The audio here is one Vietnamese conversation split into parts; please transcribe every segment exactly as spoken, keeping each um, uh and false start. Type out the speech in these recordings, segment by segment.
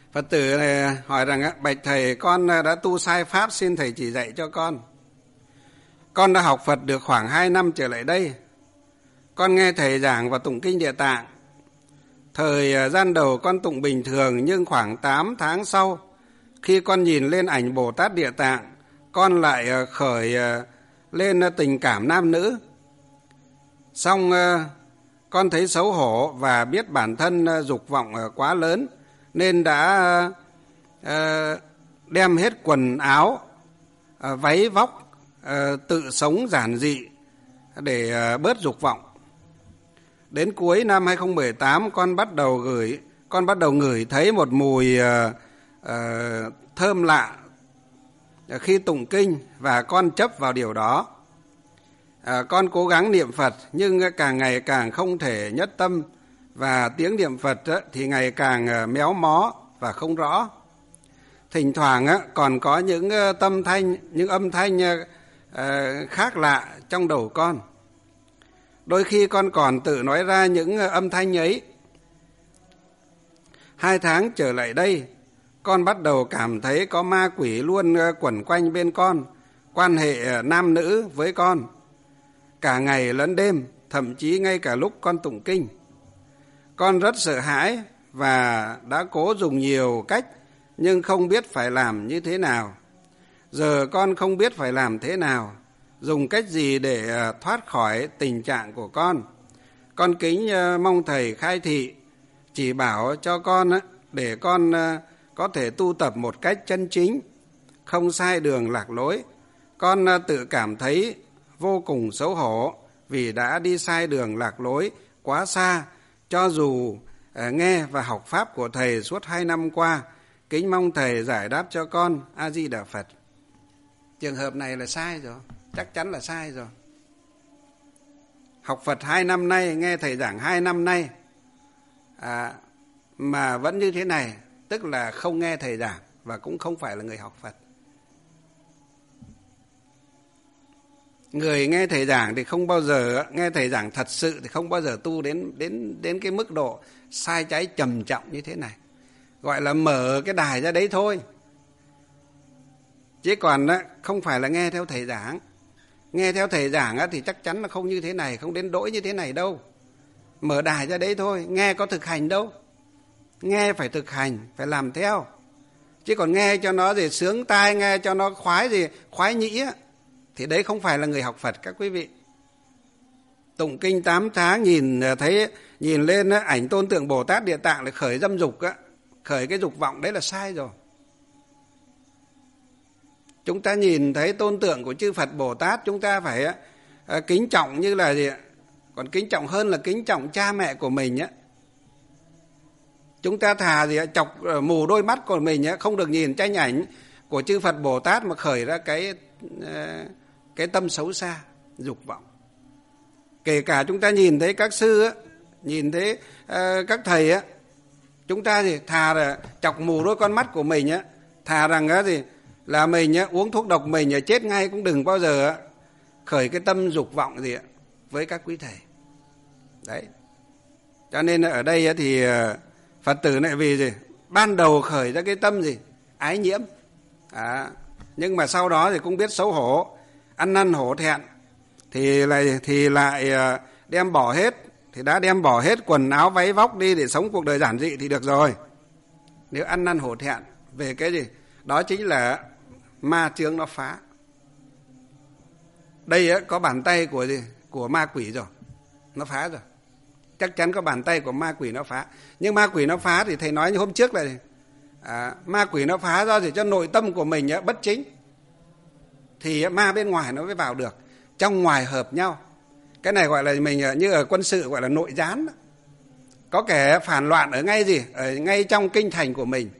Phật tử này hỏi rằng: bạch thầy, con đã tu sai pháp, xin thầy chỉ dạy cho con. Con đã học Phật được khoảng hai năm trở lại đây. Con nghe thầy giảng và tụng kinh Địa Tạng. Thời gian đầu con tụng bình thường, nhưng khoảng tám tháng sau, khi con nhìn lên ảnh Bồ Tát Địa Tạng, con lại khởi lên tình cảm nam nữ. Xong con thấy xấu hổ và biết bản thân dục vọng quá lớn, nên đã đem hết quần áo, váy vóc, tự sống giản dị để bớt dục vọng. Đến cuối năm hai không một tám, con bắt đầu gửi con bắt đầu ngửi thấy một mùi uh, uh, thơm lạ khi tụng kinh, và con chấp vào điều đó. Uh, con cố gắng niệm Phật, nhưng càng ngày càng không thể nhất tâm, và tiếng niệm Phật uh, thì ngày càng uh, méo mó và không rõ. Thỉnh thoảng uh, còn có những uh, tâm thanh, những âm thanh uh, uh, khác lạ trong đầu con. Đôi khi con còn tự nói ra những âm thanh ấy. Hai tháng trở lại đây, con bắt đầu cảm thấy có ma quỷ luôn quẩn quanh bên con, quan hệ nam nữ với con, cả ngày lẫn đêm, thậm chí ngay cả lúc con tụng kinh. Con rất sợ hãi và đã cố dùng nhiều cách, nhưng không biết phải làm như thế nào. Giờ con không biết phải làm thế nào, dùng cách gì để thoát khỏi tình trạng của con. Con kính mong thầy khai thị, chỉ bảo cho con để con có thể tu tập một cách chân chính, không sai đường lạc lối. Con tự cảm thấy vô cùng xấu hổ vì đã đi sai đường lạc lối quá xa, cho dù nghe và học pháp của thầy suốt hai năm qua. Kính mong thầy giải đáp cho con. A Di Đà Phật. Trường hợp này là sai rồi, chắc chắn là sai rồi. Học Phật hai năm nay, nghe thầy giảng hai năm nay à, mà vẫn như thế này, tức là không nghe thầy giảng và cũng không phải là người học Phật. Người nghe thầy giảng thì không bao giờ, nghe thầy giảng thật sự thì không bao giờ tu đến đến đến cái mức độ sai trái trầm trọng như thế này. Gọi là mở cái đài ra đấy thôi. Chứ còn không phải là nghe theo thầy giảng. Nghe theo thầy giảng thì chắc chắn là không như thế này, không đến đỗi như thế này đâu. Mở đài ra đấy thôi, nghe có thực hành đâu. Nghe phải thực hành, phải làm theo. Chứ còn nghe cho nó gì sướng tai, nghe cho nó khoái gì, khoái nhĩ thì đấy không phải là người học Phật các quý vị. Tụng kinh tám tháng nhìn thấy nhìn lên ảnh tôn tượng Bồ Tát Địa Tạng lại khởi dâm dục, khởi cái dục vọng, đấy là sai rồi. Chúng ta nhìn thấy tôn tượng của chư Phật Bồ Tát, chúng ta phải uh, kính trọng như là gì ạ? Còn kính trọng hơn là kính trọng cha mẹ của mình á. Chúng ta thà gì ạ? Chọc uh, mù đôi mắt của mình á, không được nhìn tranh ảnh của chư Phật Bồ Tát mà khởi ra cái uh, cái tâm xấu xa, dục vọng. Kể cả chúng ta nhìn thấy các sư á, nhìn thấy uh, các thầy á, chúng ta thì thà là chọc mù đôi con mắt của mình á, thà rằng á gì là mình á, uống thuốc độc mình á, chết ngay cũng đừng bao giờ á, khởi cái tâm dục vọng gì á, với các quý thầy. Đấy. Cho nên ở đây á, thì Phật tử này vì gì? Ban đầu khởi ra cái tâm gì? Ái nhiễm. À, nhưng mà sau đó thì cũng biết xấu hổ, ăn năn hổ thẹn, thì lại thì lại đem bỏ hết, thì đã đem bỏ hết quần áo váy vóc đi để sống cuộc đời giản dị thì được rồi. Nếu ăn năn hổ thẹn về cái gì? Đó chính là ma chướng nó phá. Đây á, có bàn tay của gì? Của ma quỷ rồi, nó phá rồi. Chắc chắn có bàn tay của ma quỷ nó phá. Nhưng ma quỷ nó phá thì thầy nói như hôm trước là gì? À, ma quỷ nó phá do gì? Cho nội tâm của mình á, bất chính, thì ma bên ngoài nó mới vào được. Trong ngoài hợp nhau. Cái này gọi là mình như ở quân sự gọi là nội gián. Có kẻ phản loạn ở ngay gì? Ở ngay trong kinh thành của mình.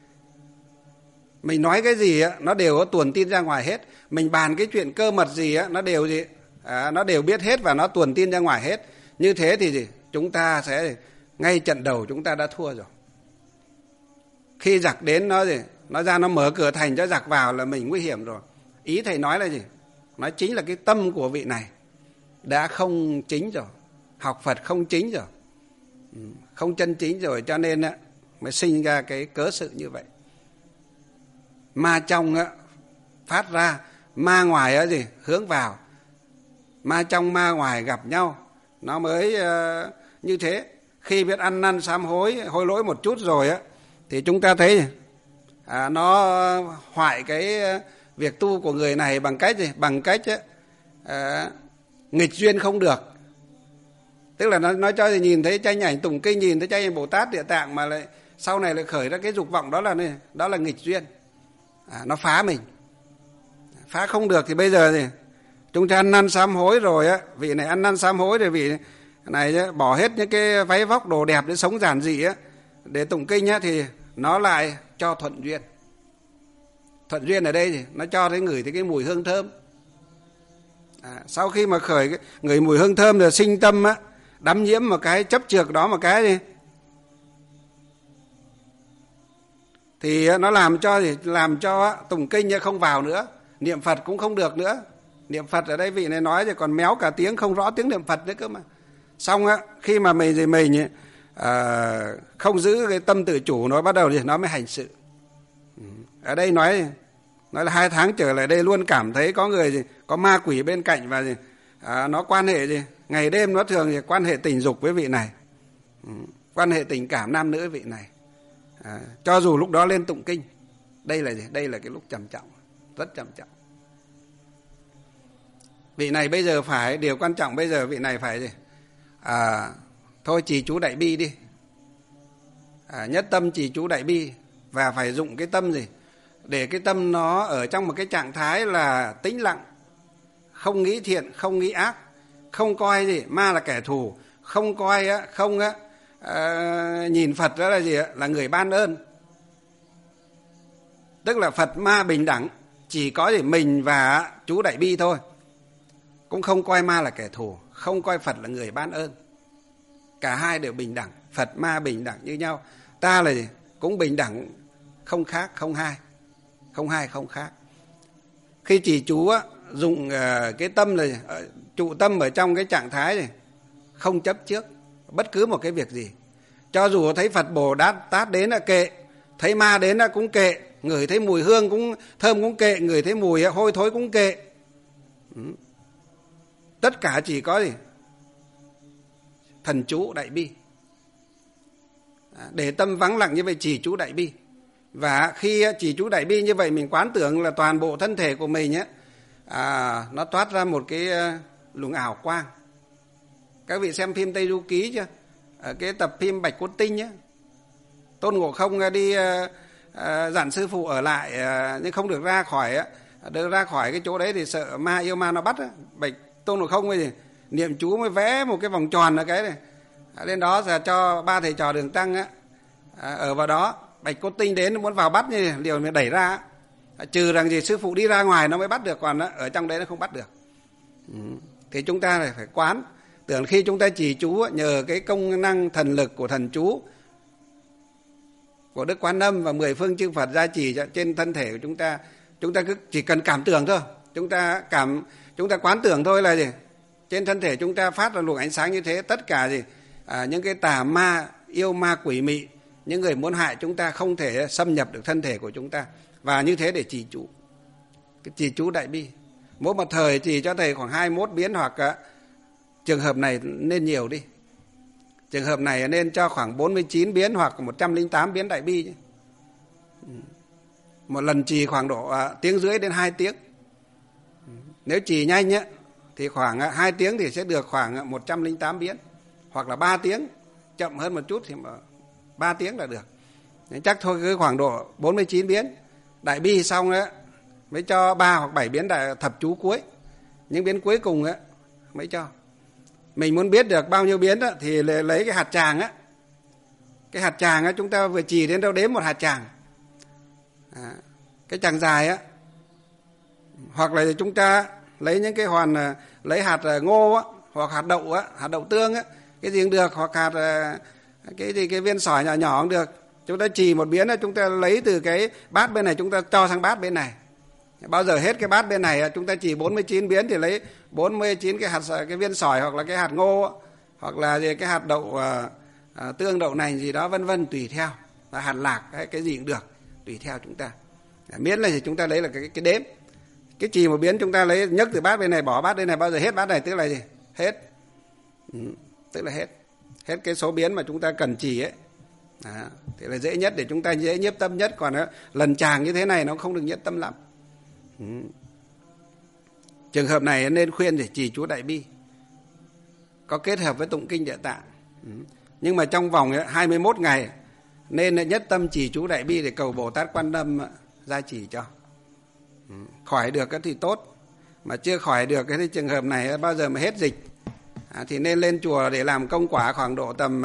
Mình nói cái gì á, nó đều có tuồn tin ra ngoài hết. Mình bàn cái chuyện cơ mật gì á, nó đều gì? À, nó đều biết hết và nó tuồn tin ra ngoài hết. Như thế thì gì? Chúng ta sẽ ngay trận đầu chúng ta đã thua rồi. Khi giặc đến nó gì? Nó ra nó mở cửa thành cho giặc vào là mình nguy hiểm rồi. Ý thầy nói là gì? Nói chính là cái tâm của vị này đã không chính rồi, học Phật không chính rồi, không chân chính rồi, cho nên mới sinh ra cái cớ sự như vậy. Ma trong á, phát ra, ma ngoài á gì hướng vào, ma trong ma ngoài gặp nhau, nó mới uh, như thế. Khi biết ăn năn sám hối, hối lỗi một chút rồi á, thì chúng ta thấy à, nó hoại cái việc tu của người này bằng cách gì? Bằng cách á, à, nghịch duyên không được. Tức là nó nói cho thì nhìn thấy tranh ảnh tụng kinh, nhìn thấy tranh ảnh Bồ Tát Địa Tạng mà lại sau này lại khởi ra cái dục vọng, đó là đó là nghịch duyên. À, nó phá mình. Phá không được thì bây giờ thì chúng ta ăn năn sám hối rồi á, vị này ăn năn sám hối rồi, vị này á, bỏ hết những cái váy vóc đồ đẹp để sống giản dị á, để tụng kinh á, thì nó lại cho thuận duyên. Thuận duyên ở đây thì nó cho thấy ngửi thấy cái mùi hương thơm. À, sau khi mà khởi cái, ngửi mùi hương thơm rồi sinh tâm á, đắm nhiễm một cái chấp trược đó một cái gì thì nó làm cho gì? Làm cho tụng kinh không vào nữa, niệm Phật cũng không được nữa. Niệm Phật ở đây vị này nói thì còn méo cả tiếng, không rõ tiếng niệm Phật nữa cơ mà. Xong á, khi mà mình thì mình à, không giữ cái tâm tự chủ, nó bắt đầu thì nó mới hành sự. Ở đây nói nói là hai tháng trở lại đây luôn cảm thấy có người gì, có ma quỷ bên cạnh và gì, à, nó quan hệ gì, ngày đêm nó thường thì quan hệ tình dục với vị này, ừ, quan hệ tình cảm nam nữ với vị này. À, cho dù lúc đó lên tụng kinh, đây là gì? Đây là cái lúc trầm trọng, rất trầm trọng. Vị này bây giờ phải, điều quan trọng bây giờ vị này phải gì? À, thôi trì chú đại bi đi, à, nhất tâm trì chú đại bi, và phải dụng cái tâm gì? Để cái tâm nó ở trong một cái trạng thái là tĩnh lặng, không nghĩ thiện, không nghĩ ác, không coi gì ma là kẻ thù, không coi á, không á, à, nhìn Phật đó là gì á? Là người ban ơn. Tức là Phật ma bình đẳng, chỉ có gì mình và chú đại bi thôi. Cũng không coi ma là kẻ thù, không coi Phật là người ban ơn. Cả hai đều bình đẳng, Phật ma bình đẳng như nhau. Ta là gì? Cũng bình đẳng, không khác, không hai. Không hai, không khác. Khi trì chú á, dùng uh, cái tâm là uh, trụ tâm ở trong cái trạng thái này, không chấp trước bất cứ một cái việc gì. Cho dù thấy Phật Bồ Tát Tát đến là kệ, thấy ma đến là cũng kệ, ngửi thấy mùi hương cũng thơm cũng kệ, ngửi thấy mùi hôi thối cũng kệ. Ừ. Tất cả chỉ có gì? Thần chú đại bi. À, để tâm vắng lặng như vậy trì chú đại bi. Và khi trì chú đại bi như vậy, mình quán tưởng là toàn bộ thân thể của mình ấy, à, nó toát ra một cái luồng ảo quang. Các vị xem phim Tây Du Ký chưa? Ở cái tập phim Bạch Cốt Tinh ấy, Tôn Ngộ Không đi uh, uh, dặn sư phụ ở lại, uh, nhưng không được ra khỏi uh, được ra khỏi cái chỗ đấy thì sợ ma yêu ma nó bắt. Uh. Bạch Tôn Ngộ Không mới niệm chú mới vẽ một cái vòng tròn ở cái này. À, lên đó là cho ba thầy trò Đường Tăng á, à, ở vào đó. Bạch Cốt Tinh đến muốn vào bắt như liều mới đẩy ra, à, trừ rằng gì sư phụ đi ra ngoài nó mới bắt được, còn đó, ở trong đấy nó không bắt được. Ừ. Thì chúng ta phải quán tưởng khi chúng ta trì chú nhờ cái công năng thần lực của thần chú của Đức Quan Âm và mười phương chư Phật gia trì trên thân thể của chúng ta, chúng ta cứ chỉ cần cảm tưởng thôi, chúng ta cảm chúng ta quán tưởng thôi là gì? Trên thân thể chúng ta phát ra luồng ánh sáng như thế, tất cả gì à, những cái tà ma, yêu ma, quỷ mị, những người muốn hại chúng ta không thể xâm nhập được thân thể của chúng ta. Và như thế để trì chú, cái trì chú đại bi. Mỗi một thời trì cho thầy khoảng hai mươi mốt biến, hoặc uh, trường hợp này nên nhiều đi. Trường hợp này nên cho khoảng bốn mươi chín biến hoặc một trăm lẻ tám biến đại bi. Một lần trì khoảng độ uh, tiếng rưỡi đến hai tiếng. Nếu trì nhanh á, thì khoảng uh, hai tiếng thì sẽ được khoảng uh, một trăm lẻ tám biến. Hoặc là ba tiếng, chậm hơn một chút thì ba tiếng là được. Nên chắc thôi cứ khoảng độ bốn mươi chín biến. Đại bi xong đó, mới cho ba hoặc bảy biến đại thập chú cuối. Những biến cuối cùng á mới cho. Mình muốn biết được bao nhiêu biến đó, thì lấy cái hạt tràng á. Cái hạt tràng á, chúng ta vừa trì đến đâu đếm một hạt tràng. À, cái tràng dài á. Hoặc là chúng ta lấy những cái hoàn, lấy hạt ngô á, hoặc hạt đậu á, hạt đậu tương á, cái gì cũng được, hoặc hạt cái gì cái viên sỏi nhỏ nhỏ cũng được. Chúng ta trì một biến, chúng ta lấy từ cái bát bên này chúng ta cho sang bát bên này. Bao giờ hết cái bát bên này chúng ta chỉ bốn mươi chín biến thì lấy bốn mươi chín cái hạt cái viên sỏi hoặc là cái hạt ngô hoặc là gì cái hạt đậu à, tương đậu nành gì đó vân vân tùy theo. và hạt lạc hay cái gì cũng được, tùy theo chúng ta. Miễn là chúng ta lấy là cái cái đếm. Cái trì một biến chúng ta lấy nhấc từ bát bên này bỏ bát bên này, bao giờ hết bát này tức là gì? Hết. Ừ, tức là hết. Hết cái số biến mà chúng ta cần trì ấy. Đó, thì là dễ nhất để chúng ta dễ nhiếp tâm nhất. Còn đó, lần tràng như thế này nó không được nhiếp tâm lắm. Ừ. Trường hợp này nên khuyên để trì chú Đại Bi, có kết hợp với tụng kinh Địa Tạng. Ừ. Nhưng mà trong vòng hai mươi mốt ngày nên nhất tâm trì chú Đại Bi để cầu Bồ Tát Quan Âm gia trì cho. Ừ. Khỏi được thì tốt, mà chưa khỏi được thì trường hợp này bao giờ mà hết dịch à, thì nên lên chùa để làm công quả khoảng độ tầm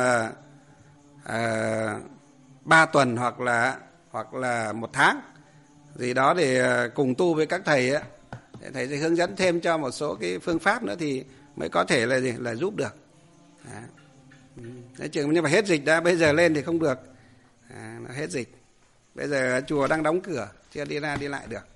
ba uh, tuần hoặc là hoặc là một tháng gì đó để cùng tu với các thầy ấy. Để thầy sẽ hướng dẫn thêm cho một số cái phương pháp nữa thì mới có thể là gì là giúp được. À. Nói chừng nhưng mà hết dịch đã, bây giờ lên thì không được. À, nó hết dịch. Bây giờ chùa đang đóng cửa, chưa đi ra đi lại được.